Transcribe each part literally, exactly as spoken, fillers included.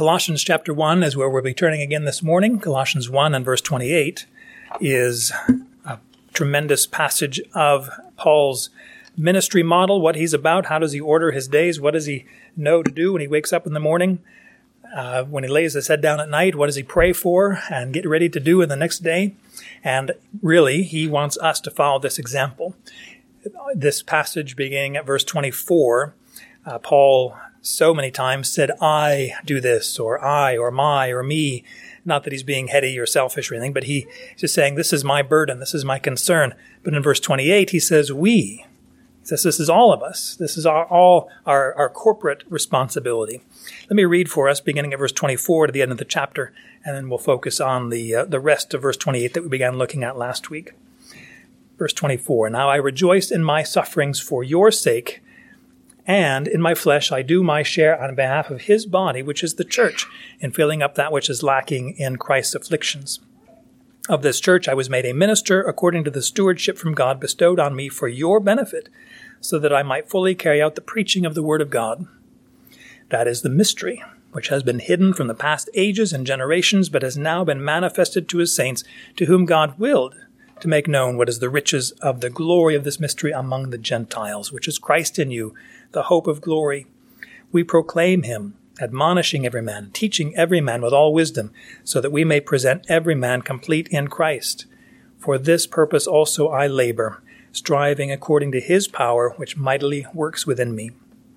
Colossians chapter one is where we'll be turning again this morning. Colossians one and verse twenty-eight is a tremendous passage of Paul's ministry model, what he's about, how does he order his days, what does he know to do when he wakes up in the morning, uh, when he lays his head down at night, what does he pray for and get ready to do in the next day. And really, he wants us to follow this example. This passage beginning at verse twenty-four, uh, Paul so many times said, I do this, or I, or my, or me. Not that he's being heady or selfish or anything, but he's just saying, this is my burden, this is my concern. But in verse twenty-eight, he says, we. He says, this is all of us. This is our, all our, our corporate responsibility. Let me read for us, beginning at verse twenty-four to the end of the chapter, and then we'll focus on the, uh, the rest of verse twenty-eight that we began looking at last week. Verse twenty-four, Now I rejoice in my sufferings for your sake, and in my flesh I do my share on behalf of his body, which is the church, in filling up that which is lacking in Christ's afflictions. Of this church I was made a minister according to the stewardship from God bestowed on me for your benefit, so that I might fully carry out the preaching of the word of God. That is the mystery, which has been hidden from the past ages and generations, but has now been manifested to his saints, to whom God willed to make known what is the riches of the glory of this mystery among the Gentiles, which is Christ in you, the hope of glory. We proclaim him, admonishing every man, teaching every man with all wisdom, so that we may present every man complete in Christ. For this purpose also I labor, striving according to his power, which mightily works within me.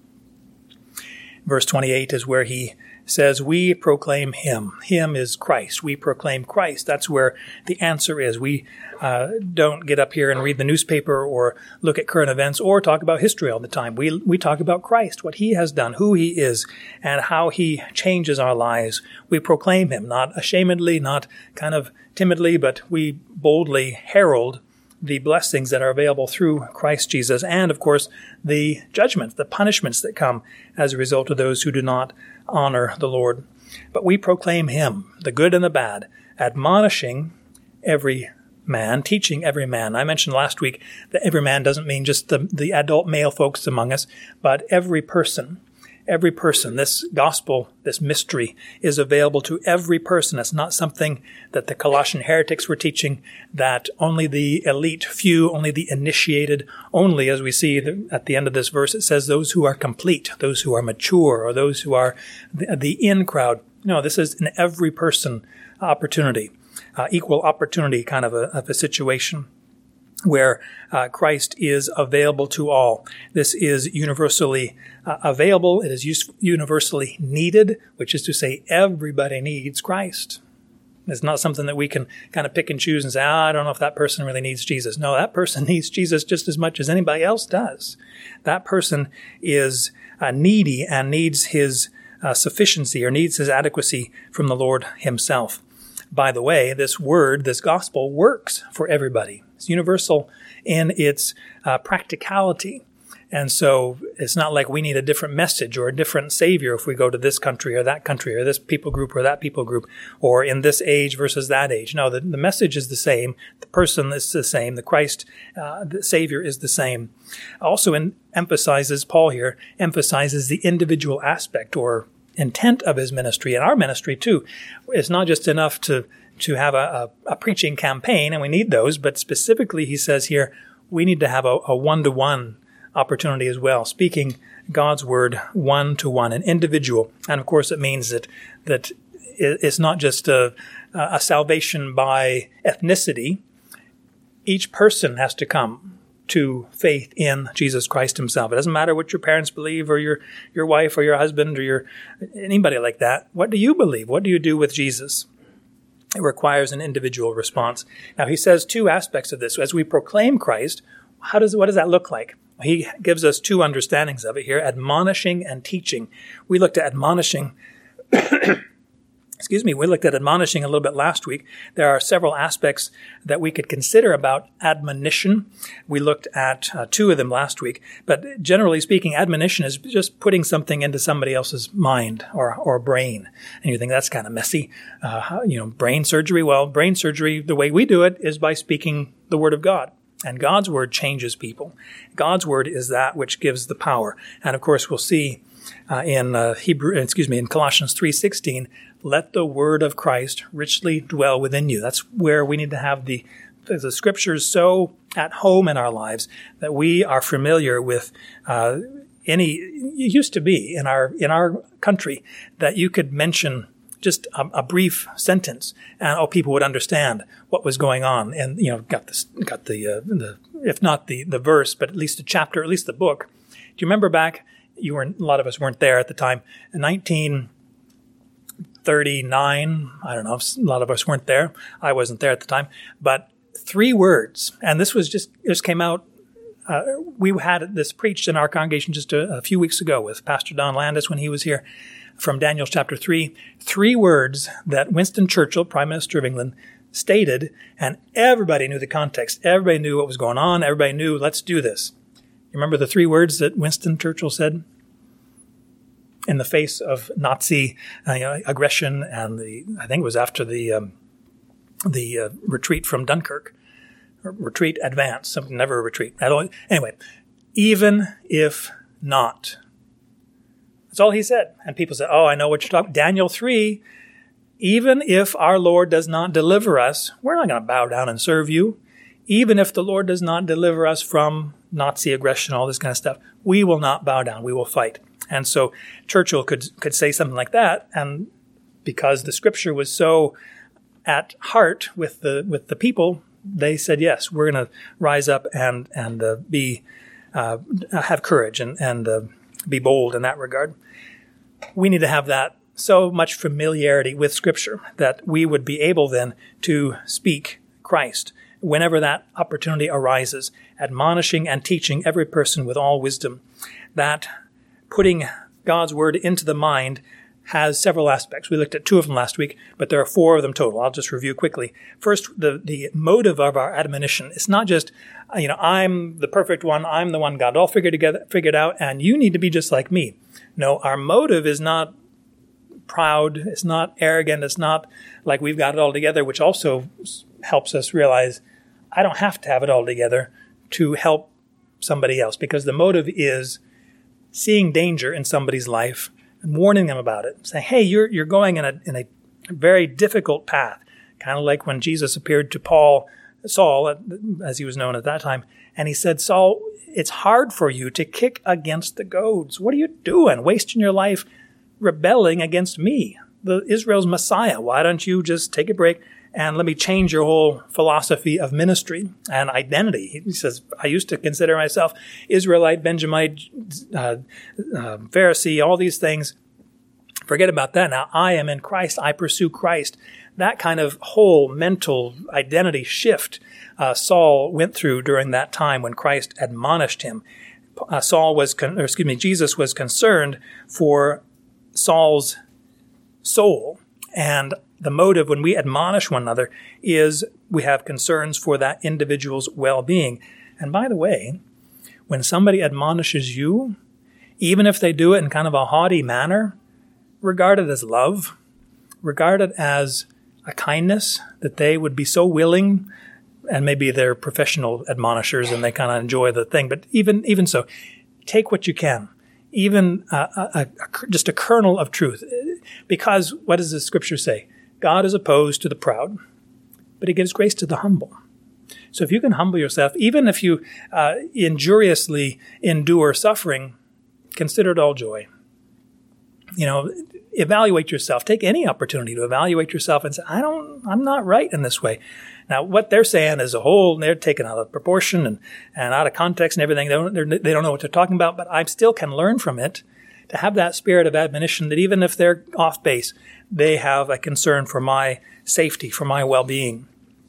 Verse twenty-eight is where he says, we proclaim him. Him is Christ. We proclaim Christ. That's where the answer is. We uh, don't get up here and read the newspaper or look at current events or talk about history all the time. We we talk about Christ, what he has done, who he is, and how he changes our lives. We proclaim him, not ashamedly, not kind of timidly, but we boldly herald the blessings that are available through Christ Jesus, and, of course, the judgments, the punishments that come as a result of those who do not honor the Lord. But we proclaim him, the good and the bad, admonishing every man, teaching every man. I mentioned last week that every man doesn't mean just the, the adult male folks among us, but every person. Every person. This gospel, this mystery, is available to every person. It's not something that the Colossian heretics were teaching, that only the elite few, only the initiated, only, as we see at the end of this verse, it says those who are complete, those who are mature, or those who are the, the in crowd. No, this is an every person opportunity, uh, equal opportunity kind of a, of a situation, where uh, Christ is available to all. This is universally uh, available. It is us- universally needed, which is to say everybody needs Christ. It's not something that we can kind of pick and choose and say, ah, I don't know if that person really needs Jesus. No, that person needs Jesus just as much as anybody else does. That person is uh, needy and needs his uh, sufficiency or needs his adequacy from the Lord himself. By the way, this word, this gospel, works for everybody. It's universal in its uh, practicality. And so it's not like we need a different message or a different savior if we go to this country or that country or this people group or that people group or in this age versus that age. No, the, the message is the same. The person is the same. The Christ, uh, the Savior is the same. Also in, emphasizes, Paul here, emphasizes the individual aspect or intent of his ministry, and our ministry too. It's not just enough to to have a, a, a preaching campaign, and we need those, but specifically he says here, we need to have a, a one-to-one opportunity as well, speaking God's word one-to-one, an individual. And of course it means that that it's not just a, a salvation by ethnicity. Each person has to come to faith in Jesus Christ himself. It doesn't matter what your parents believe or your, your wife or your husband or your anybody like that. What do you believe? What do you do with Jesus? It requires an individual response. Now he says two aspects of this. As we proclaim Christ, how does what does that look like? He gives us two understandings of it here, admonishing and teaching. We looked at admonishing Excuse me, we looked at admonishing a little bit last week. There are several aspects that we could consider about admonition. We looked at uh, two of them last week. But generally speaking, admonition is just putting something into somebody else's mind or, or brain. And you think that's kind of messy. Uh, you know, brain surgery. Well, brain surgery, the way we do it is by speaking the word of God. And God's word changes people. God's word is that which gives the power. And of course, we'll see uh, in uh, Hebrew, excuse me, in Colossians three sixteen, let the word of Christ richly dwell within you. That's where we need to have the the scriptures so at home in our lives that we are familiar with uh, any. It used to be in our in our country that you could mention just a, a brief sentence, and oh, people would understand what was going on, and you know, got this, got the uh, the if not the the verse, but at least the chapter, at least the book. Do you remember back? You were a lot of us weren't there at the time. In nineteen thirty-nine, I don't know. A lot of us weren't there. I wasn't there at the time, but three words, and this was just this came out. Uh, we had this preached in our congregation just a, a few weeks ago with Pastor Don Landis when he was here, from Daniel chapter three. Three words that Winston Churchill, Prime Minister of England, stated, and everybody knew the context. Everybody knew what was going on. Everybody knew, let's do this. You remember the three words that Winston Churchill said in the face of Nazi uh, you know, aggression, and the I think it was after the um, the uh, retreat from Dunkirk, retreat, advance, something, never a retreat. I don't, anyway, even if not. That's all he said. And people said, oh, I know what you're talking about. Daniel three, even if our Lord does not deliver us, we're not going to bow down and serve you. Even if the Lord does not deliver us from Nazi aggression, all this kind of stuff, we will not bow down. We will fight. And so Churchill could could say something like that, and because the scripture was so at heart with the with the people, they said, yes, we're going to rise up and and uh, be uh, have courage and and uh, be bold in that regard. We need to have that so much familiarity with Scripture that we would be able then to speak Christ whenever that opportunity arises, admonishing and teaching every person with all wisdom. That putting God's word into the mind has several aspects. We looked at two of them last week, but there are four of them total. I'll just review quickly. First, the, the motive of our admonition. It's not just, you know, I'm the perfect one, I'm the one God all figured together, figured out, and you need to be just like me. No, our motive is not proud, it's not arrogant, it's not like we've got it all together, which also helps us realize I don't have to have it all together to help somebody else, because the motive is seeing danger in somebody's life and warning them about it. Say, hey, you're you're going in a in a very difficult path. Kind of like when Jesus appeared to Paul, Saul, as he was known at that time, and he said, Saul, it's hard for you to kick against the goads. What are you doing? Wasting your life rebelling against me, the Israel's Messiah. Why don't you just take a break and let me change your whole philosophy of ministry and identity? He says, I used to consider myself Israelite, Benjamite, uh, uh, Pharisee, all these things. Forget about that. Now I am in Christ. I pursue Christ. That kind of whole mental identity shift uh, Saul went through during that time when Christ admonished him. Uh, Saul was, con- or excuse me, Jesus was concerned for Saul's soul, and the motive when we admonish one another is we have concerns for that individual's well-being. And by the way, when somebody admonishes you, even if they do it in kind of a haughty manner, regard it as love, regard it as a kindness that they would be so willing, and maybe they're professional admonishers and they kind of enjoy the thing, but even even so, take what you can, even a, a, a, just a kernel of truth. Because what does the scripture say? God is opposed to the proud, but he gives grace to the humble. So if you can humble yourself, even if you uh, injuriously endure suffering, consider it all joy. You know, evaluate yourself. Take any opportunity to evaluate yourself and say, I don't, I'm not right in this way. Now, what they're saying is a whole, they're taken out of proportion and, and out of context and everything. They don't, they don't know what they're talking about, but I still can learn from it to have that spirit of admonition that even if they're off base, they have a concern for my safety, for my well-being.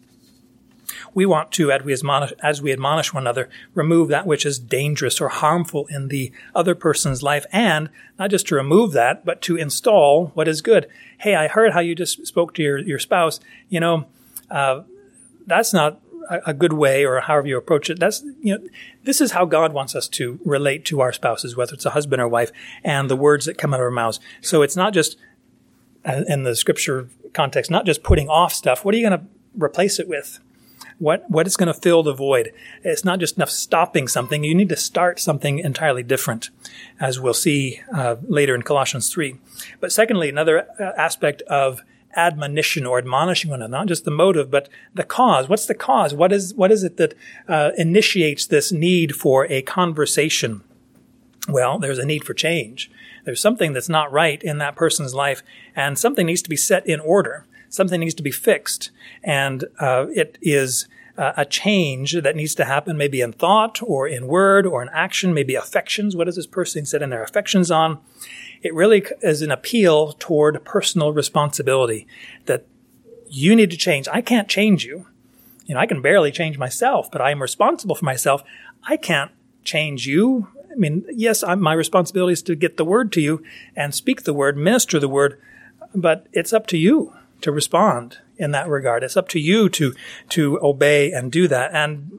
We want to, as we admonish, as we admonish one another, remove that which is dangerous or harmful in the other person's life, and not just to remove that, but to install what is good. Hey, I heard how you just spoke to your, your spouse. You know, uh, that's not a, a good way, or however you approach it. That's, you know, this is how God wants us to relate to our spouses, whether it's a husband or wife, and the words that come out of our mouths. So it's not just, in the scripture context, not just putting off stuff. What are you going to replace it with? What what is going to fill the void? It's not just enough stopping something. You need to start something entirely different, as we'll see uh, later in Colossians three. But secondly, another aspect of admonition or admonishing one another, not just the motive, but the cause. What's the cause? What is what is it that uh, initiates this need for a conversation? Well, there's a need for change. There's something that's not right in that person's life, and something needs to be set in order. Something needs to be fixed, and uh, it is uh, a change that needs to happen maybe in thought or in word or in action, maybe affections. What is this person setting their affections on? It really is an appeal toward personal responsibility, that you need to change. I can't change you. You know, I can barely change myself, but I am responsible for myself. I can't change you. I mean, yes, I'm, my responsibility is to get the word to you and speak the word, minister the word, but it's up to you to respond in that regard. It's up to you to to obey and do that. And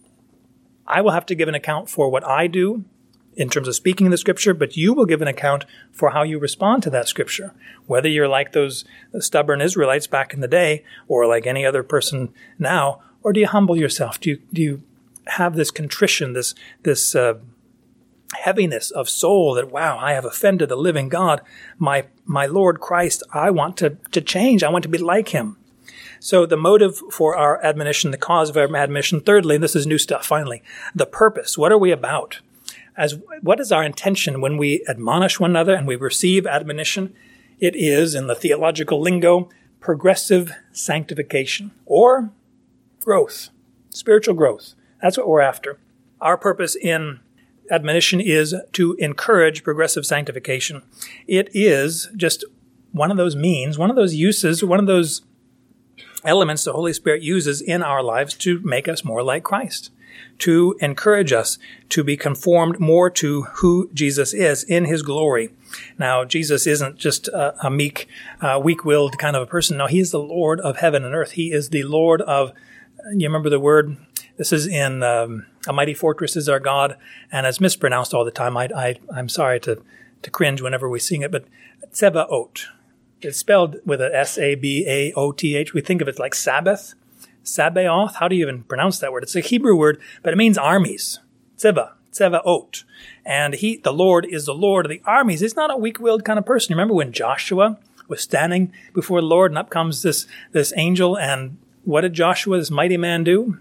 I will have to give an account for what I do in terms of speaking the scripture, but you will give an account for how you respond to that scripture, whether you're like those stubborn Israelites back in the day or like any other person now, or do you humble yourself? Do you, do you have this contrition, this this uh, heaviness of soul that, wow, I have offended the living God, my my Lord Christ, I want to, to change. I want to be like him. So the motive for our admonition, the cause of our admonition. Thirdly, and this is new stuff, finally, the purpose. What are we about? As what is our intention when we admonish one another and we receive admonition? It is, in the theological lingo, progressive sanctification or growth, spiritual growth. That's what we're after. Our purpose in admonition is to encourage progressive sanctification. It is just one of those means, one of those uses, one of those elements the Holy Spirit uses in our lives to make us more like Christ, to encourage us to be conformed more to who Jesus is in his glory. Now, Jesus isn't just a, a meek, uh, weak-willed kind of a person. No, he is the Lord of heaven and earth. He is the Lord of, you remember the word? This is in um, A Mighty Fortress is Our God, and it's mispronounced all the time. I, I, I'm sorry to, to cringe whenever we sing it, but Tsevaot. It's spelled with a S A B A O T H. We think of it like Sabbath. Sabaoth. How do you even pronounce that word? It's a Hebrew word, but it means armies. Tseva, Tsevaot. And he, the Lord, is the Lord of the armies. He's not a weak-willed kind of person. Remember when Joshua was standing before the Lord, and up comes this, this angel, and what did Joshua, this mighty man, do?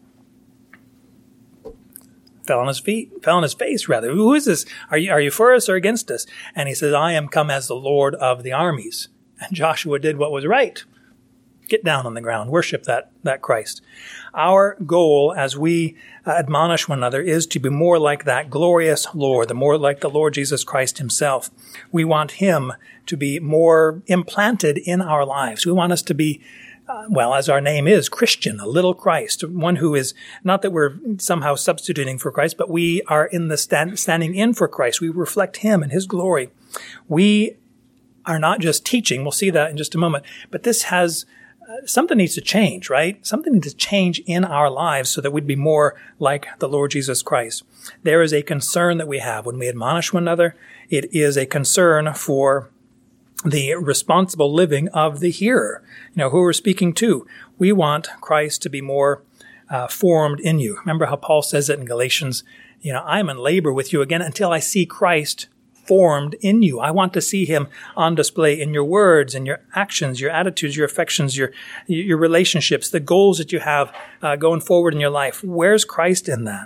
Fell on his feet, fell on his face, rather. Who is this? Are you, are you for us or against us? And he says, I am come as the Lord of the armies. And Joshua did what was right. Get down on the ground. Worship that, that Christ. Our goal as we uh, admonish one another is to be more like that glorious Lord, the more like the Lord Jesus Christ himself. We want him to be more implanted in our lives. We want us to be Uh, well, as our name is, Christian, a little Christ, one who is, not that we're somehow substituting for Christ, but we are in the stand, standing in for Christ. We reflect him and his glory. We are not just teaching. We'll see that in just a moment. But this has, uh, something needs to change, right? Something needs to change in our lives so that we'd be more like the Lord Jesus Christ. There is a concern that we have when we admonish one another. It is a concern for the responsible living of the hearer, you know, who we're speaking to. We want Christ to be more uh, formed in you. Remember how Paul says it in Galatians, you know, I'm in labor with you again until I see Christ formed in you. I want to see him on display in your words and your actions, your attitudes, your affections, your your relationships, the goals that you have uh, going forward in your life. Where's Christ in that?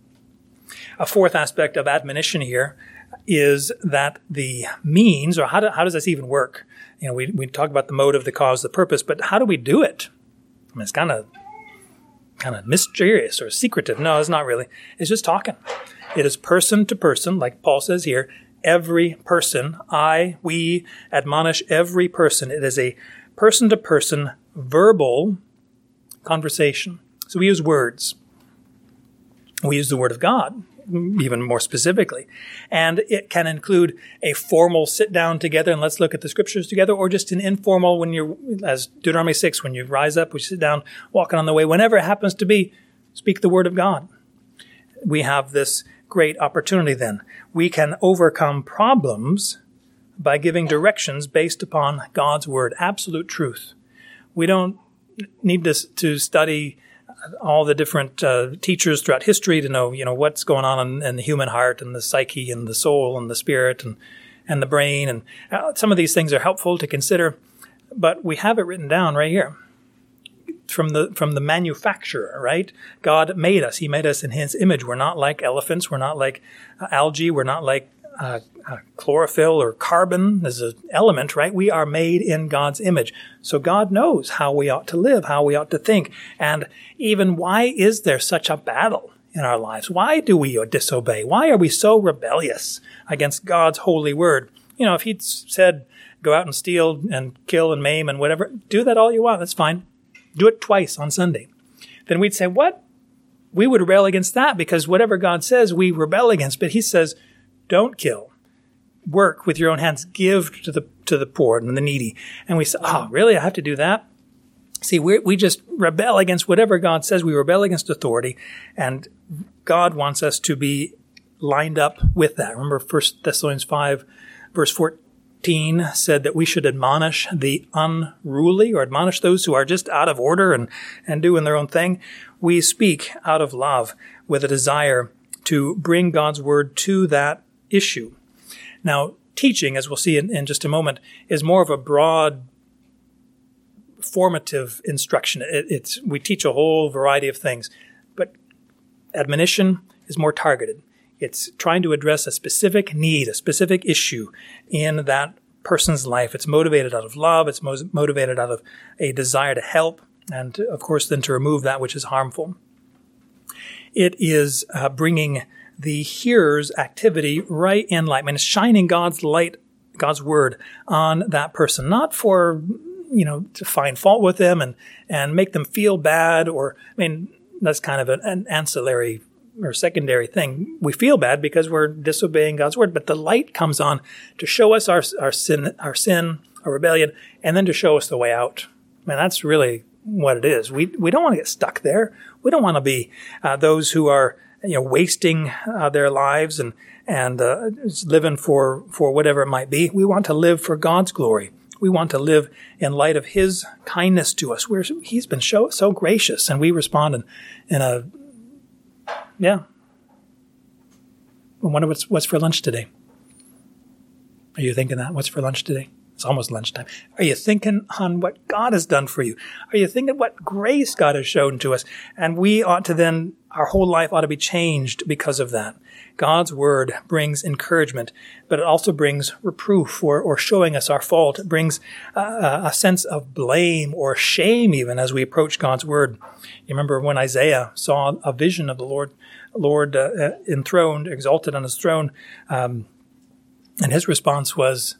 A fourth aspect of admonition here is that the means, or how, do, how does this even work? You know, we, we talk about the motive, the cause, the purpose, but how do we do it? I mean, it's kind of kind of mysterious or secretive. No, it's not really. It's just talking. It is person to person, like Paul says here, every person, I, we admonish every person. It is a person to person verbal conversation. So we use words. We use the word of God, even more specifically. And it can include a formal sit down together and let's look at the scriptures together, or just an informal when you're, as Deuteronomy six, when you rise up, we sit down, walking on the way, whenever it happens to be, speak the word of God. We have this great opportunity then. We can overcome problems by giving directions based upon God's word, absolute truth. We don't need to, to study all the different uh, teachers throughout history to know, you know, what's going on in, in the human heart and the psyche and the soul and the spirit and, and the brain. And uh, some of these things are helpful to consider, but we have it written down right here from the from the manufacturer, right? God made us. He made us in his image. We're not like elephants. We're not like uh, algae. We're not like uh, uh, chlorophyll or carbon as an element, right? We are made in God's image. So God knows how we ought to live, how we ought to think. And even why is there such a battle in our lives? Why do we disobey? Why are we so rebellious against God's holy word? You know, if he'd said, go out and steal and kill and maim and whatever, do that all you want. That's fine. Do it twice on Sunday. Then we'd say, what? We would rebel against that because whatever God says, we rebel against. But he says, don't kill. Work with your own hands. Give to the to the poor and the needy. And we say, oh, really? I have to do that? See, we we just rebel against whatever God says. We rebel against authority. And God wants us to be lined up with that. Remember First Thessalonians five, verse fourteen. Said that we should admonish the unruly or admonish those who are just out of order and, and doing their own thing. We speak out of love with a desire to bring God's word to that issue. Now, teaching, as we'll see in, in just a moment, is more of a broad, formative instruction. It, it's we teach a whole variety of things, but admonition is more targeted. It's trying to address a specific need, a specific issue in that person's life. It's motivated out of love. It's mo- motivated out of a desire to help and, of course, then to remove that which is harmful. It is uh, bringing the hearer's activity right in light. I mean, it's shining God's light, God's word on that person, not for, you know, to find fault with them and, and make them feel bad or, I mean, that's kind of an, an ancillary or secondary thing. We feel bad because we're disobeying God's word, but the light comes on to show us our our sin, our sin, our rebellion, and then to show us the way out. Man, that's really what it is. We we don't want to get stuck there. We don't want to be uh, those who are you know wasting uh, their lives and and uh, living for for whatever it might be. We want to live for God's glory. We want to live in light of His kindness to us. We're, he's been so, so gracious, and we respond in, in a Yeah. I wonder what's what's for lunch today. Are you thinking that? What's for lunch today? It's almost lunchtime. Are you thinking on what God has done for you? Are you thinking what grace God has shown to us? And we ought to then, our whole life ought to be changed because of that. God's word brings encouragement, but it also brings reproof or, or showing us our fault. It brings uh, a sense of blame or shame even as we approach God's word. You remember when Isaiah saw a vision of the Lord, Lord uh, enthroned, exalted on his throne, um, and his response was,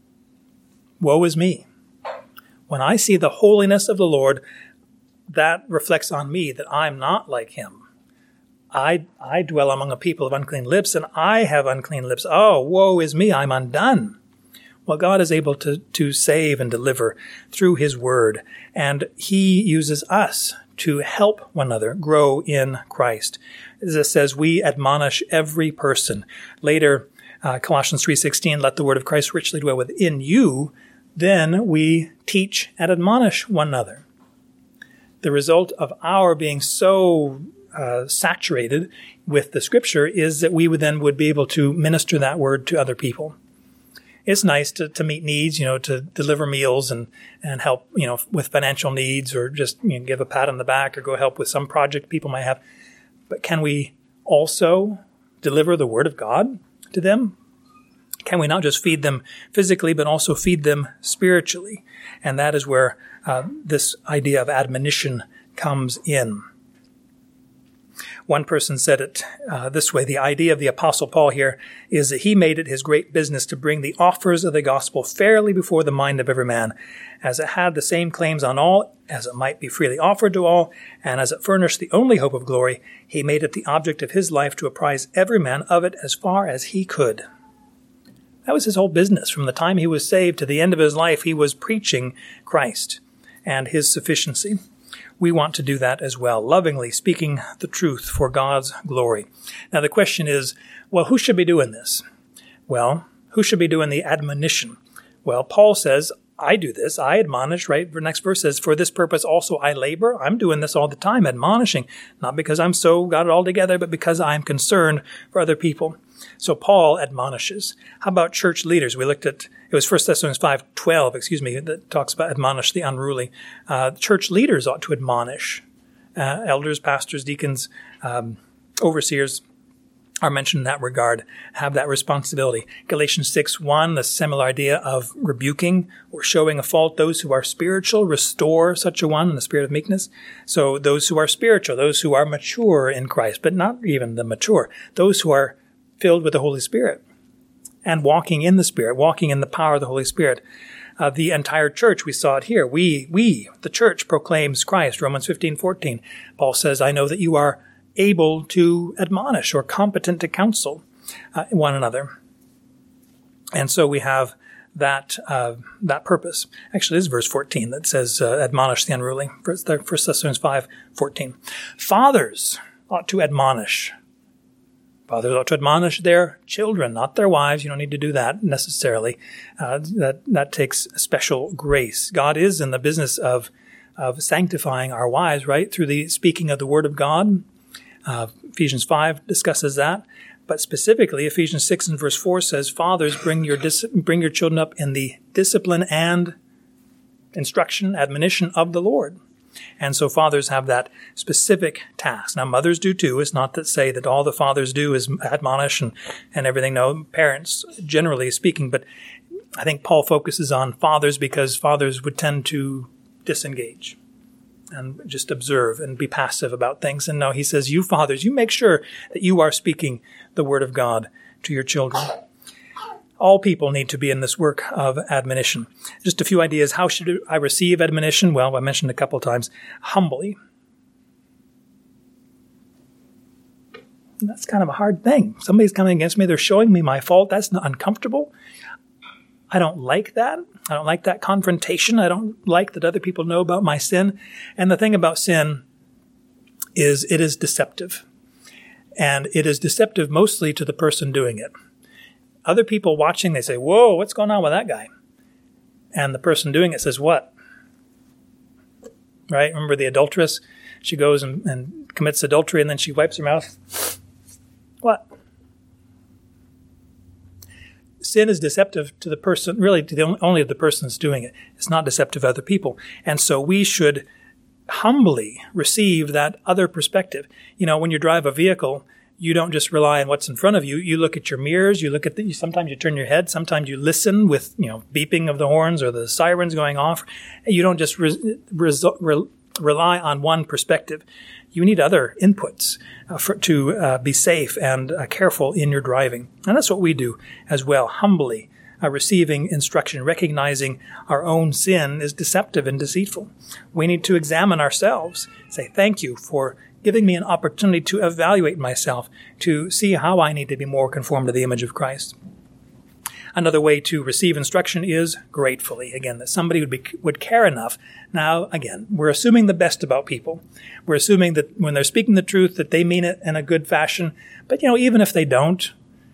woe is me. When I see the holiness of the Lord, that reflects on me that I'm not like him. I I dwell among a people of unclean lips, and I have unclean lips. Oh, woe is me, I'm undone. Well, God is able to, to save and deliver through his word, and he uses us to help one another grow in Christ. As it says, we admonish every person. Later, uh, Colossians three sixteen, let the word of Christ richly dwell within you. Then we teach and admonish one another. The result of our being so uh, saturated with the scripture is that we would then would be able to minister that word to other people. It's nice to, to meet needs, you know, to deliver meals and, and help, you know, with financial needs or just you know, give a pat on the back or go help with some project people might have. But can we also deliver the word of God to them? Can we not just feed them physically, but also feed them spiritually? And that is where uh, this idea of admonition comes in. One person said it uh, this way. The idea of the Apostle Paul here is that he made it his great business to bring the offers of the gospel fairly before the mind of every man, as it had the same claims on all, as it might be freely offered to all, and as it furnished the only hope of glory, he made it the object of his life to apprise every man of it as far as he could. That was his whole business. From the time he was saved to the end of his life, he was preaching Christ and his sufficiency. We want to do that as well, lovingly speaking the truth for God's glory. Now the question is, well, who should be doing this? Well, who should be doing the admonition? Well, Paul says, I do this. I admonish, right? The next verse says, for this purpose also I labor. I'm doing this all the time, admonishing, not because I'm so got it all together, but because I'm concerned for other people. So Paul admonishes. How about church leaders? We looked at, it was First Thessalonians five twelve, excuse me, that talks about admonish the unruly. Uh, church leaders ought to admonish. Uh, elders, pastors, deacons, um, overseers are mentioned in that regard, have that responsibility. Galatians six one, the similar idea of rebuking or showing a fault those who are spiritual, restore such a one in the spirit of meekness. So those who are spiritual, those who are mature in Christ, but not even the mature, those who are filled with the Holy Spirit and walking in the Spirit, walking in the power of the Holy Spirit. Uh, the entire church, we saw it here. We, we, the church proclaims Christ. Romans fifteen fourteen. Paul says, I know that you are able to admonish or competent to counsel uh, one another. And so we have that uh, that purpose. Actually, this is verse fourteen that says, uh, admonish the unruly. First Thessalonians five fourteen. Fathers ought to admonish. Fathers ought to admonish their children, not their wives. You don't need to do that necessarily. Uh, that that takes special grace. God is in the business of of sanctifying our wives, right, through the speaking of the Word of God. Uh, Ephesians five discusses that, but specifically Ephesians six and verse four says, fathers, bring your dis- bring your children up in the discipline and instruction, admonition of the Lord. And so fathers have that specific task. Now mothers do too. It's not to say that all the fathers do is admonish and, and everything. No, parents generally speaking, but I think Paul focuses on fathers because fathers would tend to disengage and just observe and be passive about things. And no, he says, you fathers, you make sure that you are speaking the word of God to your children. All people need to be in this work of admonition. Just a few ideas. How should I receive admonition? Well, I mentioned a couple times. Humbly. And that's kind of a hard thing. Somebody's coming against me. They're showing me my fault. That's not uncomfortable. I don't like that. I don't like that confrontation. I don't like that other people know about my sin. And the thing about sin is it is deceptive. And it is deceptive mostly to the person doing it. Other people watching, they say, whoa, what's going on with that guy? And the person doing it says, what? Right? Remember the adulteress? She goes and, and commits adultery and then she wipes her mouth. What? Sin is deceptive to the person, really to the only the person that's doing it. It's not deceptive to other people. And so we should humbly receive that other perspective. You know, when you drive a vehicle, you don't just rely on what's in front of you. You look at your mirrors. You look at the, sometimes you turn your head. Sometimes you listen with, you know, beeping of the horns or the sirens going off. You don't just re, re, re, rely on one perspective. You need other inputs uh, for, to uh, be safe and uh, careful in your driving. And that's what we do as well, humbly uh, receiving instruction, recognizing our own sin is deceptive and deceitful. We need to examine ourselves, say, thank you for giving me an opportunity to evaluate myself, to see how I need to be more conformed to the image of Christ. Another way to receive instruction is gratefully. Again, that somebody would be, would care enough. Now, again, we're assuming the best about people. We're assuming that when they're speaking the truth, that they mean it in a good fashion. But, you know, even if they don't,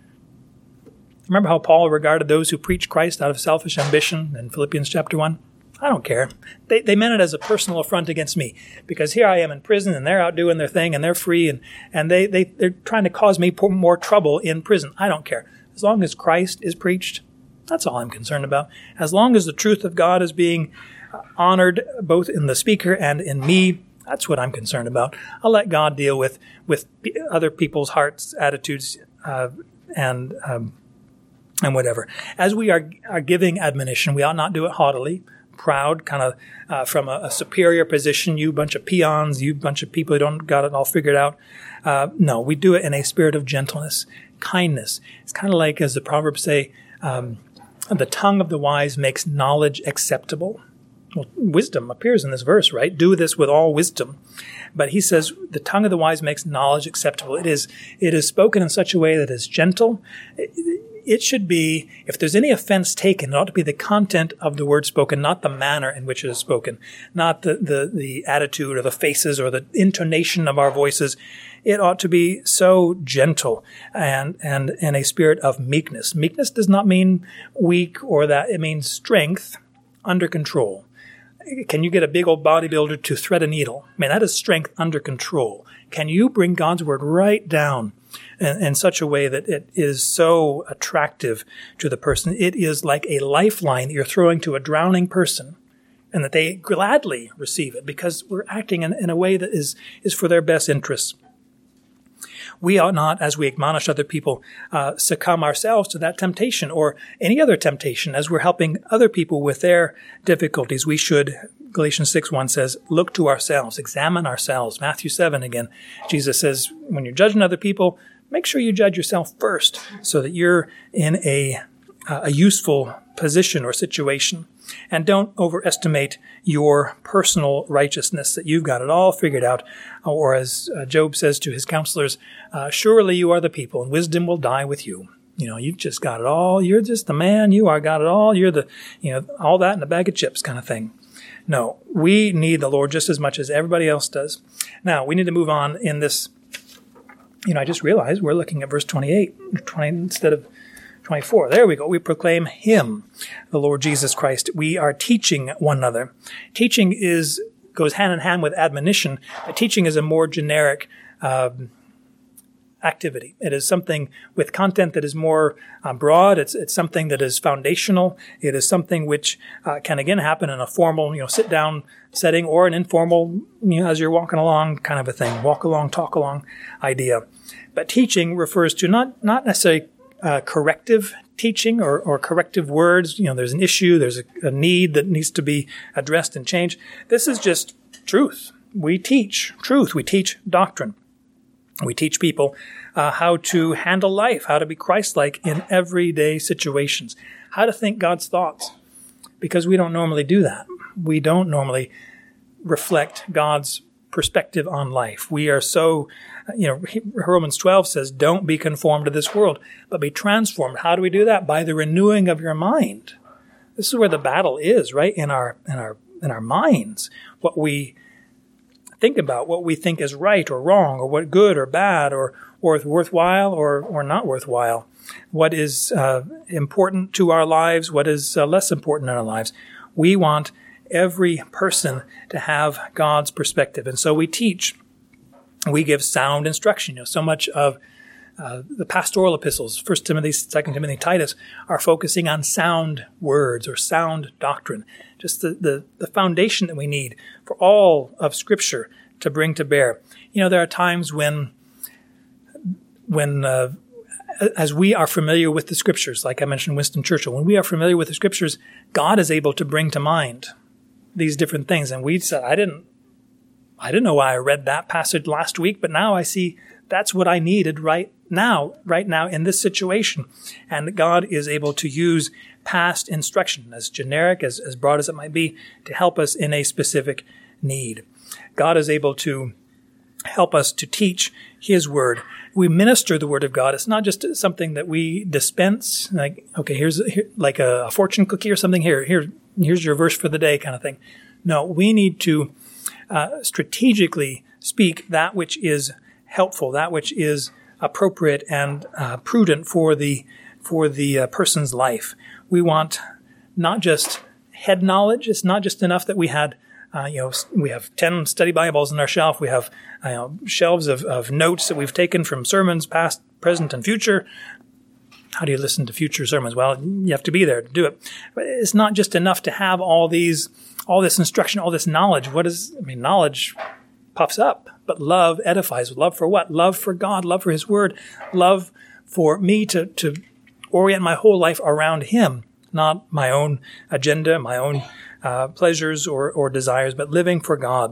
remember how Paul regarded those who preach Christ out of selfish ambition in Philippians chapter one? I don't care. They they meant it as a personal affront against me because here I am in prison and they're out doing their thing and they're free and, and they, they, they're trying to cause me more trouble in prison. I don't care. As long as Christ is preached, that's all I'm concerned about. As long as the truth of God is being honored both in the speaker and in me, that's what I'm concerned about. I'll let God deal with, with other people's hearts, attitudes, uh, and um, and whatever. As we are, are giving admonition, we ought not do it haughtily, proud, kind of uh, from a, a superior position, you bunch of peons, you bunch of people who don't got it all figured out. Uh, no, we do it in a spirit of gentleness, kindness. It's kind of like, as the Proverbs say, um, the tongue of the wise makes knowledge acceptable. Well, wisdom appears in this verse, right? Do this with all wisdom. But he says the tongue of the wise makes knowledge acceptable. It is, it is spoken in such a way that is gentle. It, it should be, if there's any offense taken, it ought to be the content of the word spoken, not the manner in which it is spoken, not the, the, the attitude or the faces or the intonation of our voices. It ought to be so gentle and, and, and a spirit of meekness. Meekness does not mean weak or that. It means strength under control. Can you get a big old bodybuilder to thread a needle? Man, that is strength under control. Can you bring God's word right down in, in such a way that it is so attractive to the person? It is like a lifeline that you're throwing to a drowning person, and that they gladly receive it because we're acting in, in a way that is, is for their best interests. We ought not, as we admonish other people, uh, succumb ourselves to that temptation or any other temptation as we're helping other people with their difficulties. We should, Galatians six one says, look to ourselves, examine ourselves. Matthew seven again, Jesus says, when you're judging other people, make sure you judge yourself first so that you're in a, uh, a useful position or situation. And don't overestimate your personal righteousness, that you've got it all figured out. Or as uh, Job says to his counselors, uh, surely you are the people, and wisdom will die with you. You know, you've just got it all. You're just the man. You are got it all. You're the, you know, all that in a bag of chips kind of thing. No, we need the Lord just as much as everybody else does. Now, we need to move on in this. You know, I just realized we're looking at verse twenty-eight, twenty instead of twenty-four. There we go. We proclaim him, the Lord Jesus Christ. We are teaching one another. Teaching is goes hand in hand with admonition. But teaching is a more generic uh, activity. It is something with content that is more uh, broad. It's it's something that is foundational. It is something which uh, can again happen in a formal, you know, sit down setting or an informal, you know, as you're walking along kind of a thing. Walk along, talk along idea. But teaching refers to not not necessarily Uh, corrective teaching or, or corrective words. You know, there's an issue, there's a, a need that needs to be addressed and changed. This is just truth. We teach truth. We teach doctrine. We teach people uh, how to handle life, how to be Christ-like in everyday situations, how to think God's thoughts, because we don't normally do that. We don't normally reflect God's perspective on life. We are so, you know, Romans twelve says, don't be conformed to this world, but be transformed. How do we do that? By the renewing of your mind. This is where the battle is, right? In our, in our, in our minds. What we think about, what we think is right or wrong, or what good or bad, or, or worthwhile or, or not worthwhile. What is uh, important to our lives, what is uh, less important in our lives. We want every person to have God's perspective. And so we teach, we give sound instruction. You know, so much of uh, the pastoral epistles, First Timothy, Second Timothy, Titus, are focusing on sound words or sound doctrine, just the, the, the foundation that we need for all of Scripture to bring to bear. You know, there are times when, when uh, as we are familiar with the Scriptures, like I mentioned Winston Churchill, when we are familiar with the Scriptures, God is able to bring to mind these different things. And we said, I didn't, I didn't know why I read that passage last week, but now I see that's what I needed right now, right now in this situation. And God is able to use past instruction, as generic, as, as broad as it might be, to help us in a specific need. God is able to help us to teach His Word. We minister the Word of God. It's not just something that we dispense, like, okay, here's here, like a, a fortune cookie or something. Here, here, here's your verse for the day kind of thing. No, we need to uh, strategically speak that which is helpful, that which is appropriate and uh, prudent for the for the uh, person's life. We want not just head knowledge. It's not just enough that we had Uh, you know, we have ten study Bibles on our shelf. We have uh, you know, shelves of, of notes that we've taken from sermons, past, present, and future. How do you listen to future sermons? Well, you have to be there to do it. But it's not just enough to have all these, all this instruction, all this knowledge. What is, I mean, knowledge puffs up, but love edifies. Love for what? Love for God, love for His Word, love for me to, to orient my whole life around Him, not my own agenda, my own Uh, pleasures or, or desires, but living for God.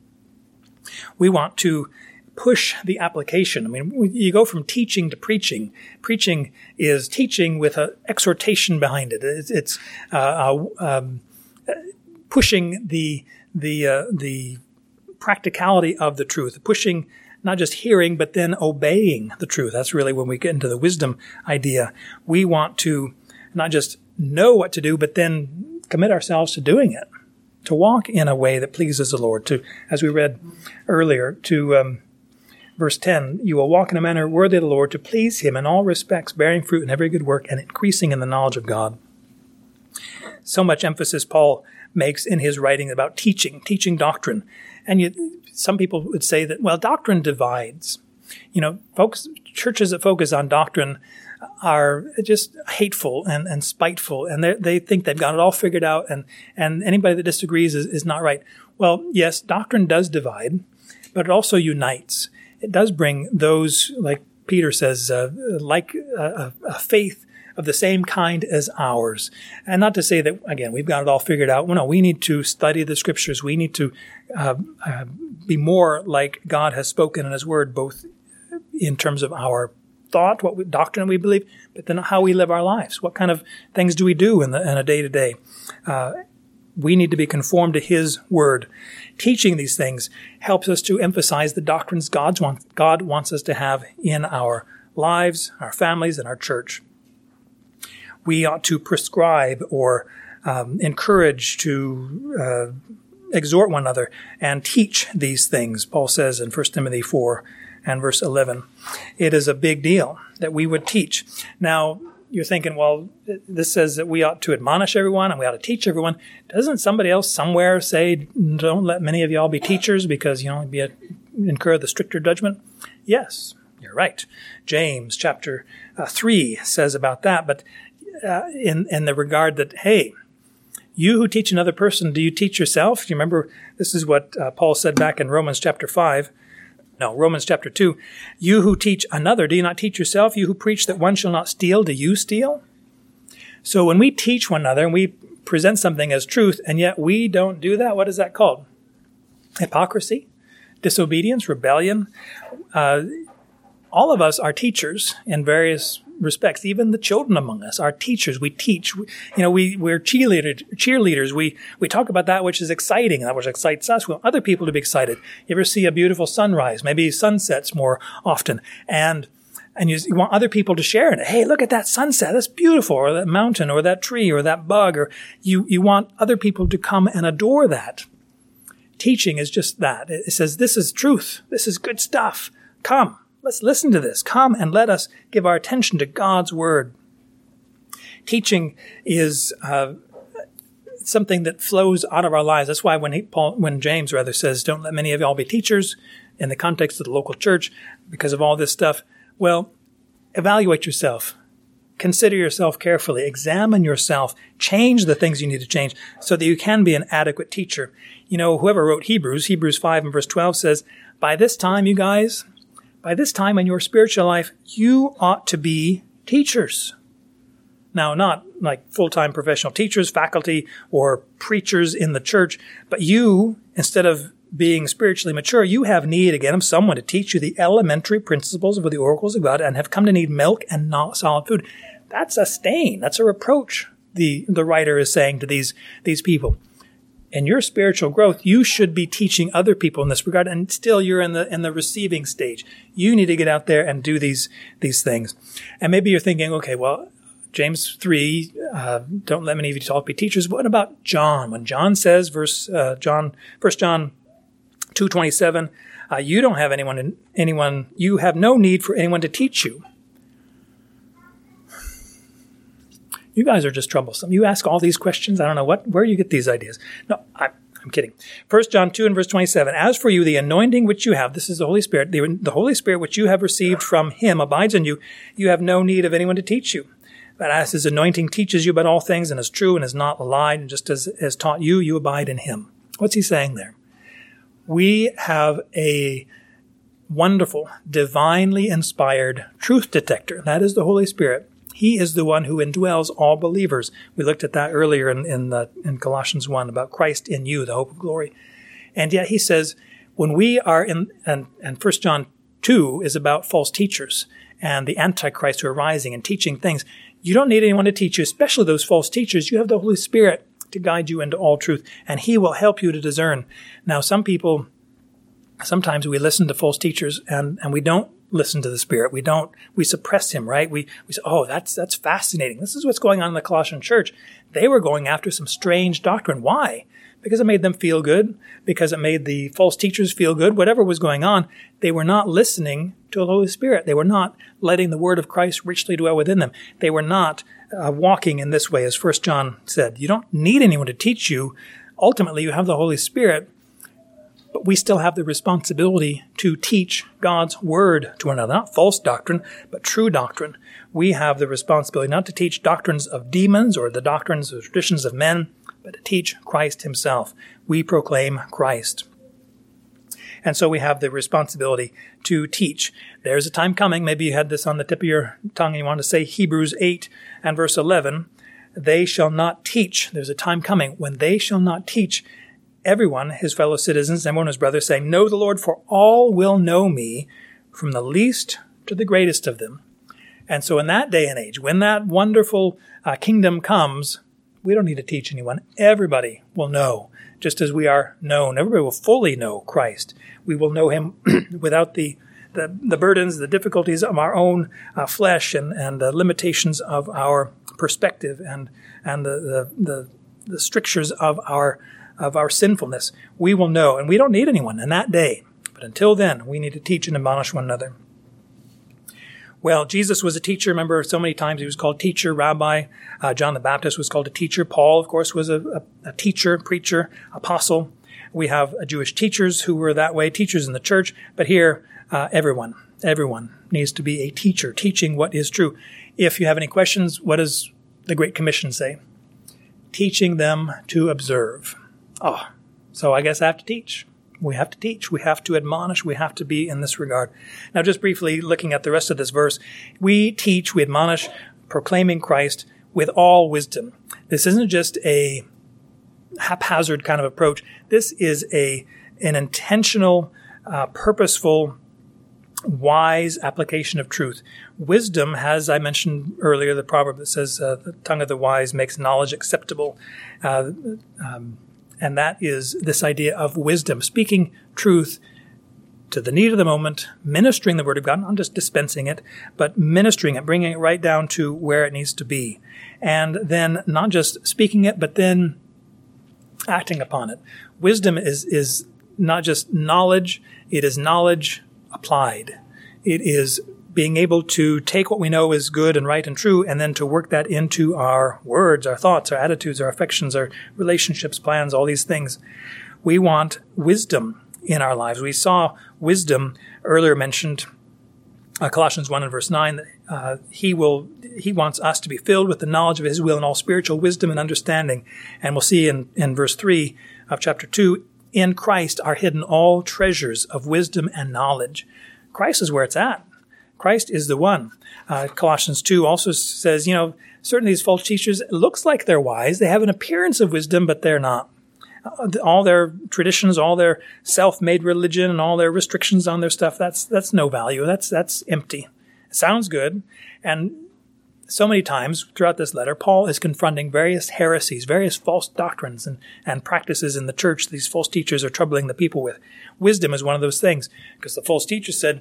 We want to push the application. I mean, you go from teaching to preaching. Preaching is teaching with an exhortation behind it. It's, it's uh, uh, um, pushing the the uh, the practicality of the truth, pushing not just hearing, but then obeying the truth. That's really when we get into the wisdom idea. We want to not just know what to do, but then commit ourselves to doing it, to walk in a way that pleases the Lord, to, as we read earlier, to um, verse ten, you will walk in a manner worthy of the Lord, to please Him in all respects, bearing fruit in every good work and increasing in the knowledge of God. so much emphasis Paul makes in his writing about teaching, teaching doctrine. And yet some people would say that, well, doctrine divides. You know, folks, churches that focus on doctrine are just hateful and, and spiteful, and they think they've got it all figured out, and, and anybody that disagrees is, is not right. Well, yes, doctrine does divide, but it also unites. It does bring those, like Peter says, uh, like a, a faith of the same kind as ours. And not to say that, again, we've got it all figured out. Well, no, we need to study the Scriptures. We need to uh, uh, be more like God has spoken in His Word, both in terms of our thought, what we, doctrine we believe, but then how we live our lives. What kind of things do we do in, the, in a day-to-day? Uh, we need to be conformed to His Word. Teaching these things helps us to emphasize the doctrines God's want, God wants us to have in our lives, our families, and our church. We ought to prescribe or um, encourage to uh, exhort one another and teach these things. Paul says in First Timothy four and verse eleven, it is a big deal that we would teach. Now, you're thinking, well, this says that we ought to admonish everyone and we ought to teach everyone. Doesn't somebody else somewhere say, don't let many of y'all be teachers because you know, be a, incur the stricter judgment? Yes, you're right. James chapter uh, three says about that, but uh, in, in the regard that, hey, you who teach another person, do you teach yourself? Do you remember, this is what uh, Paul said back in Romans chapter five. No, Romans chapter two. You who teach another, do you not teach yourself? You who preach that one shall not steal, do you steal? So when we teach one another and we present something as truth, and yet we don't do that, what is that called? Hypocrisy, disobedience, rebellion. Uh, all of us are teachers in various respects. Even the children among us are teachers. We teach. We, you know, we we're cheerleaders. Cheerleaders. We we talk about that which is exciting, that which excites us. We want other people to be excited. You ever see a beautiful sunrise? Maybe sunsets more often, and and you, you want other people to share in it. Hey, look at that sunset. That's beautiful. Or that mountain, or that tree, or that bug. Or you you want other people to come and adore that. Teaching is just that. It says this is truth. This is good stuff. Come. Let's listen to this. Come and let us give our attention to God's Word. Teaching is uh, something that flows out of our lives. That's why when he, Paul, when James rather says, "Don't let many of y'all be teachers," in the context of the local church, because of all this stuff. Well, evaluate yourself. Consider yourself carefully. Examine yourself. Change the things you need to change so that you can be an adequate teacher. You know, whoever wrote Hebrews, Hebrews five and verse twelve says, "By this time, you guys." By this time in your spiritual life, you ought to be teachers. Now, not like full-time professional teachers, faculty, or preachers in the church, but you, instead of being spiritually mature, you have need, again, of someone to teach you the elementary principles of the oracles of God and have come to need milk and not solid food. That's a stain. That's a reproach, the, the writer is saying to these, these people. In your spiritual growth, you should be teaching other people in this regard, and still you're in the in the receiving stage. You need to get out there and do these these things. And maybe you're thinking, okay, well, James three, uh, don't let many of you talk be teachers. What about John? When John says, verse uh, John, First John two twenty seven, uh, you don't have anyone anyone. You have no need for anyone to teach you. You guys are just troublesome. You ask all these questions. I don't know what where you get these ideas. No, I'm, I'm kidding. First John two and verse twenty-seven. As for you, the anointing which you have, this is the Holy Spirit, the, the Holy Spirit which you have received from Him abides in you. You have no need of anyone to teach you. But as His anointing teaches you about all things and is true and is not lied, and just as has taught you, you abide in Him. What's He saying there? We have a wonderful, divinely inspired truth detector. That is the Holy Spirit. He is the one who indwells all believers. We looked at that earlier in in, the, in Colossians one about Christ in you, the hope of glory. And yet he says, when we are in, and, and First John two is about false teachers and the Antichrist who are rising and teaching things. You don't need anyone to teach you, especially those false teachers. You have the Holy Spirit to guide you into all truth, and He will help you to discern. Now, some people, sometimes we listen to false teachers and, and we don't listen to the Spirit. We don't, we suppress Him, right? We, we say, oh, that's, that's fascinating. This is what's going on in the Colossian church. They were going after some strange doctrine. Why? because it made them feel good, because it made the false teachers feel good, whatever was going on. They were not listening to the Holy Spirit. They were not letting the word of Christ richly dwell within them. They were not uh, walking in this way, as First John said. You don't need anyone to teach you. Ultimately, you have the Holy Spirit, but we still have the responsibility to teach God's word to one another. Not false doctrine, but true doctrine. We have the responsibility not to teach doctrines of demons or the doctrines or traditions of men, but to teach Christ himself. We proclaim Christ. And so we have the responsibility to teach. There's a time coming, maybe you had this on the tip of your tongue and you want to say Hebrews eight and verse eleven, they shall not teach. There's a time coming when they shall not teach everyone, his fellow citizens, everyone his brother, saying, know the Lord, for all will know me, from the least to the greatest of them. And so in that day and age, when that wonderful uh, kingdom comes, we don't need to teach anyone. Everybody will know, just as we are known. Everybody will fully know Christ. We will know him without the, the, the burdens, the difficulties of our own uh, flesh and, and the limitations of our perspective and, and the, the, the, the strictures of our of our sinfulness. We will know, and we don't need anyone in that day. But until then, we need to teach and admonish one another. Well, Jesus was a teacher. Remember, so many times he was called teacher, rabbi. Uh, John the Baptist was called a teacher. Paul, of course, was a, a, a teacher, preacher, apostle. We have uh, Jewish teachers who were that way, teachers in the church. But here, uh, everyone, everyone needs to be a teacher, teaching what is true. If you have any questions, what does the Great Commission say? Teaching them to observe. Oh, so I guess I have to teach. We have to teach. We have to admonish. We have to be in this regard. Now, just briefly looking at the rest of this verse, we teach, we admonish, proclaiming Christ with all wisdom. This isn't just a haphazard kind of approach. This is a an intentional, uh, purposeful, wise application of truth. Wisdom has, I mentioned earlier, the proverb that says, uh, the tongue of the wise makes knowledge acceptable. Uh, um, And that is this idea of wisdom, speaking truth to the need of the moment, ministering the word of God, not just dispensing it, but ministering it, bringing it right down to where it needs to be. And then not just speaking it, but then acting upon it. Wisdom is, is not just knowledge, it is knowledge applied. It is being able to take what we know is good and right and true, and then to work that into our words, our thoughts, our attitudes, our affections, our relationships, plans, all these things. We want wisdom in our lives. We saw wisdom earlier mentioned, uh, Colossians one and verse nine, that uh, he will, he wants us to be filled with the knowledge of his will and all spiritual wisdom and understanding. And we'll see in, in verse three of chapter two, in Christ are hidden all treasures of wisdom and knowledge. Christ is where it's at. Christ is the one. Uh, Colossians two also says, you know, certain of these false teachers, it looks like they're wise. They have an appearance of wisdom, but they're not. Uh, all their traditions, all their self-made religion, and all their restrictions on their stuff, that's that's no value. That's that's empty. It sounds good. And so many times throughout this letter, Paul is confronting various heresies, various false doctrines and, and practices in the church these false teachers are troubling the people with. Wisdom is one of those things, because the false teacher said,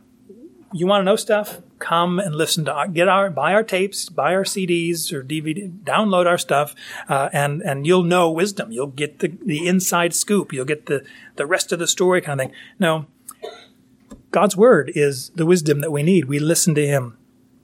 you want to know stuff? Come and listen to our, get our, buy our tapes, buy our C Ds or D V D, download our stuff, uh, and, and you'll know wisdom. You'll get the, the inside scoop. You'll get the, the rest of the story kind of thing. No, God's word is the wisdom that we need. We listen to him.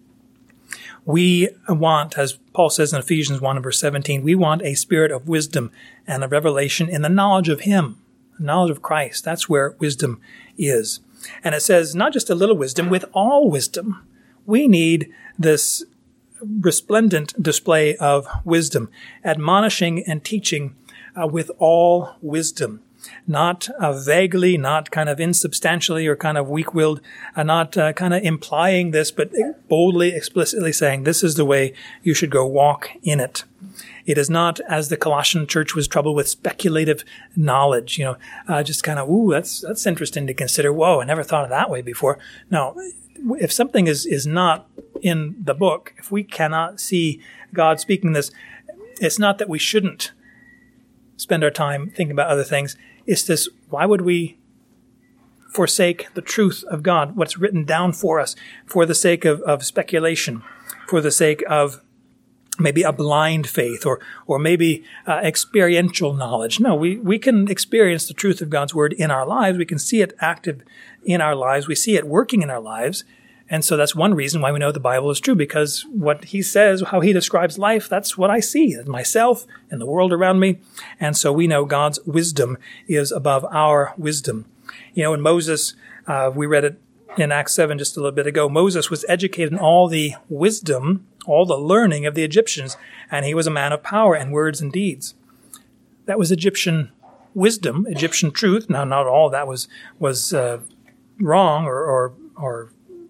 We want, as Paul says in Ephesians one and verse seventeen, we want a spirit of wisdom and of revelation in the knowledge of him, the knowledge of Christ. That's where wisdom is. And it says, not just a little wisdom, with all wisdom. We need this resplendent display of wisdom, admonishing and teaching uh, with all wisdom. Not uh, vaguely, not kind of insubstantially or kind of weak-willed, uh, not uh, kind of implying this, but boldly, explicitly saying, this is the way you should go walk in it. It is not, as the Colossian church was troubled with, speculative knowledge, you know, uh, just kind of, ooh, that's that's interesting to consider. Whoa, I never thought of that way before. No, if something is, is not in the book, if we cannot see God speaking this, it's not that we shouldn't spend our time thinking about other things. It's this, why would we forsake the truth of God, what's written down for us, for the sake of, of speculation, for the sake of maybe a blind faith, or or maybe uh, experiential knowledge. No, we, we can experience the truth of God's word in our lives. We can see it active in our lives. We see it working in our lives. And so that's one reason why we know the Bible is true, because what he says, how he describes life, that's what I see in myself and the world around me. And so we know God's wisdom is above our wisdom. You know, in Moses, uh, we read it in Acts seven just a little bit ago, Moses was educated in all the wisdom, all the learning of the Egyptians, and he was a man of power in words and deeds. That was Egyptian wisdom, Egyptian truth. Now, not all of that was was uh, wrong or, or or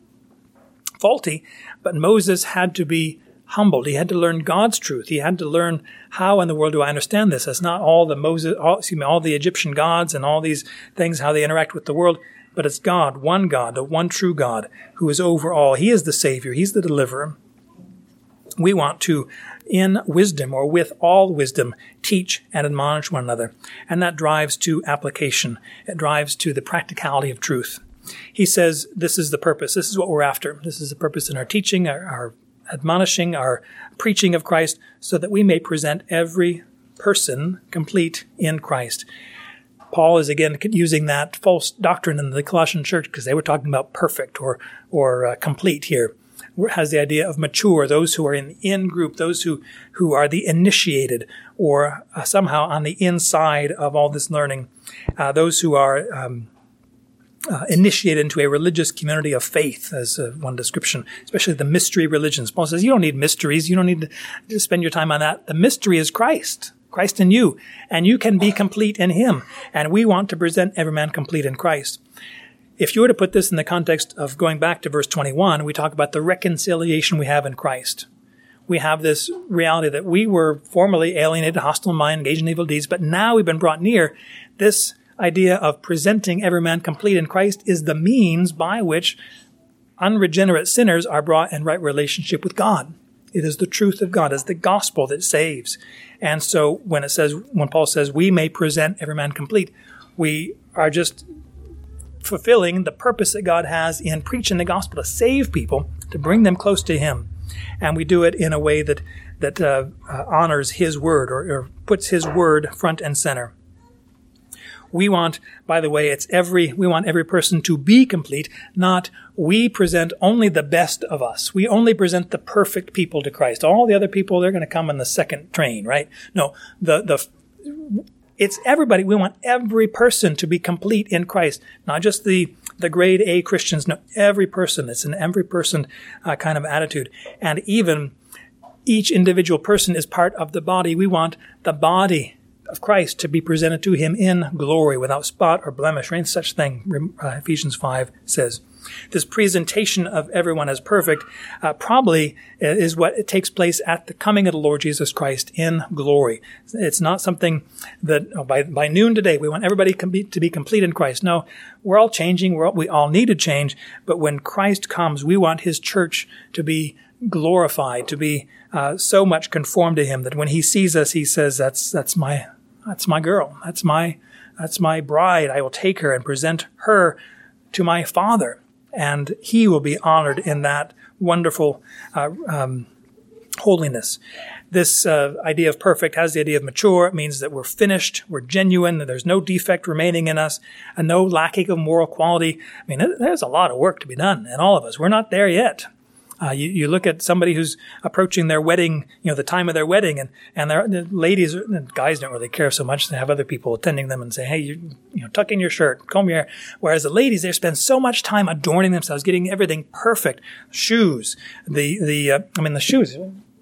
faulty, but Moses had to be humbled. He had to learn God's truth. He had to learn, how in the world do I understand this? It's not all the Moses, all, excuse me, all the Egyptian gods and all these things, how they interact with the world, but it's God, one God, the one true God, who is over all. He is the Savior. He's the deliverer. We want to, in wisdom or with all wisdom, teach and admonish one another. And that drives to application. It drives to the practicality of truth. He says this is the purpose. This is what we're after. This is the purpose in our teaching, our, our admonishing, our preaching of Christ, so that we may present every person complete in Christ. Paul is again using that false doctrine in the Colossian church, because they were talking about perfect or or uh, complete here. Has the idea of mature, those who are in the in group, those who, who are the initiated, or uh, somehow on the inside of all this learning, uh, those who are um, uh, initiated into a religious community of faith, as uh, one description, especially the mystery religions. Paul says, you don't need mysteries. You don't need to spend your time on that. The mystery is Christ, Christ in you, and you can be complete in him. And we want to present every man complete in Christ. If you were to put this in the context of going back to verse twenty-one, we talk about the reconciliation we have in Christ. We have this reality that we were formerly alienated, hostile in mind, engaged in evil deeds, but now we've been brought near. This idea of presenting every man complete in Christ is the means by which unregenerate sinners are brought in right relationship with God. It is the truth of God. It's the gospel that saves. And so when it says, when Paul says, we may present every man complete, we are just fulfilling the purpose that God has in preaching the gospel to save people, to bring them close to him. And we do it in a way that that uh, uh, honors his word, or, or puts his word front and center. We want, by the way, it's every, we want every person to be complete, not we present only the best of us. We only present the perfect people to Christ. All the other people, they're going to come in the second train, right? No, the, the, it's everybody. We want every person to be complete in Christ, not just the, the grade A Christians. No, every person. It's an every person uh, kind of attitude. And even each individual person is part of the body. We want the body of Christ to be presented to him in glory, without spot or blemish, or any such thing, uh, Ephesians five says. This presentation of everyone as perfect uh, probably is what it takes place at the coming of the Lord Jesus Christ in glory. It's not something that oh, by by noon today we want everybody com- to be complete in Christ. No, we're all changing. We're all, we all need to change. But when Christ comes, we want his church to be glorified, to be uh, so much conformed to him that when he sees us, he says, "That's that's my that's my girl. That's my that's my bride. I will take her and present her to my Father." And he will be honored in that wonderful uh, um, holiness. This uh, idea of perfect has the idea of mature. It means that we're finished, we're genuine, that there's no defect remaining in us, and no lacking of moral quality. I mean, there's a lot of work to be done in all of us. We're not there yet. Uh, you, you look at somebody who's approaching their wedding, you know, the time of their wedding, and, and the ladies, and guys don't really care so much. They have other people attending them and say, hey, you, you know, tuck in your shirt, comb your hair. Whereas the ladies, they spend so much time adorning themselves, getting everything perfect. Shoes, the, the, uh, I mean, the shoes.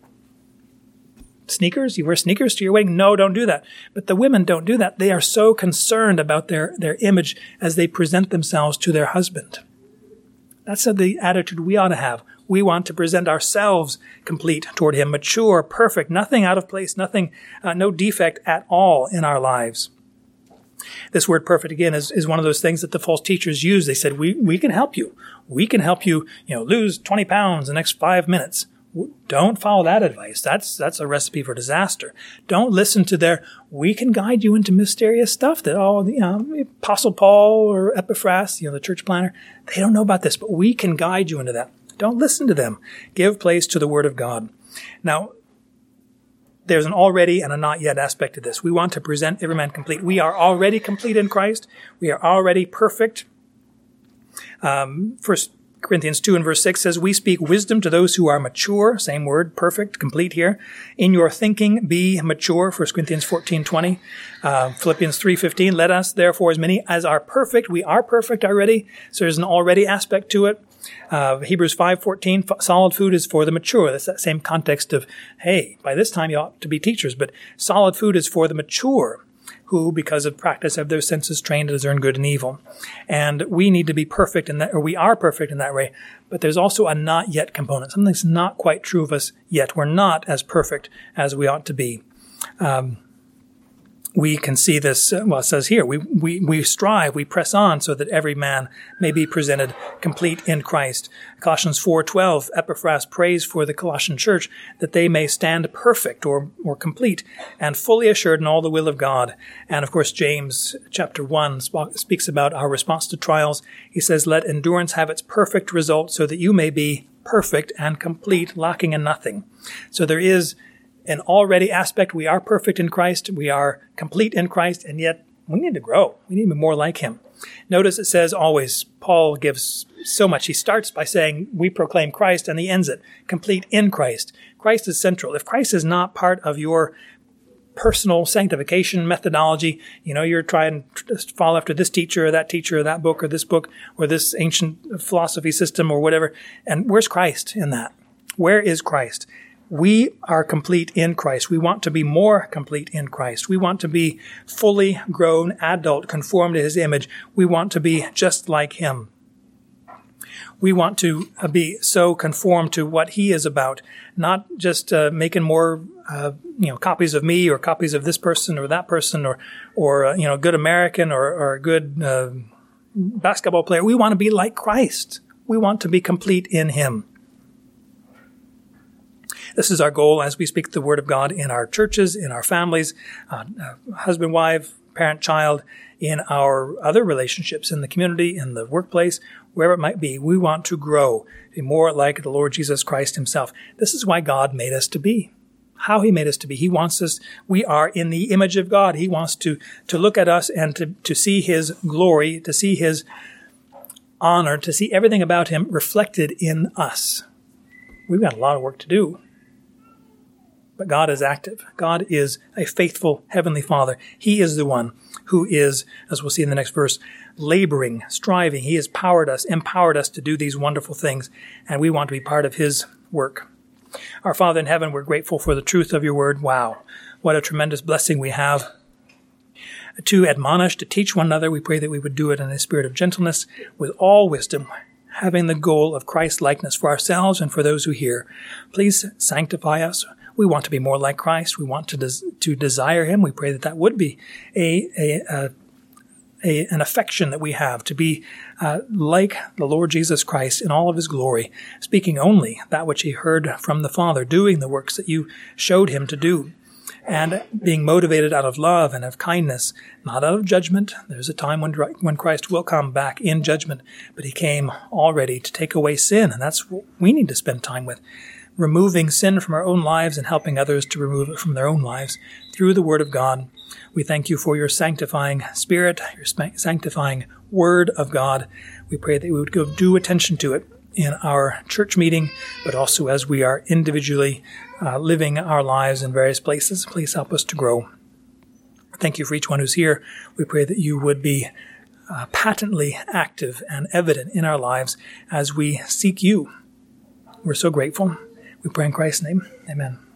Sneakers? You wear sneakers to your wedding? No, don't do that. But the women don't do that. They are so concerned about their, their image as they present themselves to their husband. That's the attitude we ought to have. We want to present ourselves complete toward him, mature, perfect, nothing out of place, nothing, uh, no defect at all in our lives. This word perfect, again, is, is one of those things that the false teachers use. They said, we, we can help you. We can help you, you know, lose twenty pounds in the next five minutes. Don't follow that advice. That's, that's a recipe for disaster. Don't listen to their, we can guide you into mysterious stuff that, oh, you know, Apostle Paul or Epaphras, you know, the church planner, they don't know about this, but we can guide you into that. Don't listen to them. Give place to the word of God. Now, there's an already and a not yet aspect to this. We want to present every man complete. We are already complete in Christ. We are already perfect. Um, First Corinthians two and verse six says, we speak wisdom to those who are mature. Same word, perfect, complete here. In your thinking, be mature. First Corinthians fourteen twenty. Uh, Philippians three fifteen. Let us, therefore, as many as are perfect. We are perfect already. So there's an already aspect to it. Uh, Hebrews five fourteen. Solid food is for the mature. That's that same context of, hey, by this time you ought to be teachers. But solid food is for the mature, who, because of practice, have their senses trained to discern good and evil. And we need to be perfect in that, or we are perfect in that way. But there's also a not yet component. Something's not quite true of us yet. We're not as perfect as we ought to be. Um, we can see this, uh, well, it says here, we, we, we strive, we press on so that every man may be presented complete in Christ. Colossians four twelve, Epaphras prays for the Colossian church that they may stand perfect or, or complete and fully assured in all the will of God. And of course, James chapter one sp- speaks about our response to trials. He says, let endurance have its perfect result so that you may be perfect and complete, lacking in nothing. So there is an already aspect. We are perfect in Christ. We are complete in Christ, and yet we need to grow. We need to be more like him. Notice it says always, Paul gives so much. He starts by saying, we proclaim Christ, and he ends it, complete in Christ. Christ is central. If Christ is not part of your personal sanctification methodology, you know, you're trying to follow after this teacher or that teacher or that book or this book or this ancient philosophy system or whatever, and where's Christ in that? Where is Christ? We are complete in Christ. We want to be more complete in Christ. We want to be fully grown adult, conformed to his image. We want to be just like him. We want to be so conformed to what he is about, not just uh, making more, uh, you know, copies of me or copies of this person or that person or, or uh, you know, good American or, or a good uh, basketball player. We want to be like Christ. We want to be complete in him. This is our goal as we speak the word of God in our churches, in our families, uh, uh, husband, wife, parent, child, in our other relationships, in the community, in the workplace, wherever it might be. We want to grow, be more like the Lord Jesus Christ himself. This is why God made us to be, how he made us to be. He wants us, we are in the image of God. He wants to, to look at us and to, to see his glory, to see his honor, to see everything about him reflected in us. We've got a lot of work to do. But God is active. God is a faithful heavenly Father. He is the one who is, as we'll see in the next verse, laboring, striving. He has powered us, empowered us to do these wonderful things, and we want to be part of his work. Our Father in heaven, we're grateful for the truth of your word. Wow, what a tremendous blessing we have to admonish, to teach one another. We pray that we would do it in a spirit of gentleness, with all wisdom, having the goal of Christ's likeness for ourselves and for those who hear. Please sanctify us. We want to be more like Christ. We want to des- to desire him. We pray that that would be a, a, a, a an affection that we have, to be uh, like the Lord Jesus Christ in all of his glory, speaking only that which he heard from the Father, doing the works that you showed him to do, and being motivated out of love and of kindness, not out of judgment. There's a time when when Christ will come back in judgment, but he came already to take away sin, and that's what we need to spend time with. Removing sin from our own lives and helping others to remove it from their own lives through the Word of God. We thank you for your sanctifying Spirit, your sanctifying Word of God. We pray that we would give due attention to it in our church meeting, but also as we are individually uh, living our lives in various places. Please help us to grow. Thank you for each one who's here. We pray that you would be uh, patently active and evident in our lives as we seek you. We're so grateful. We pray in Christ's name. Amen.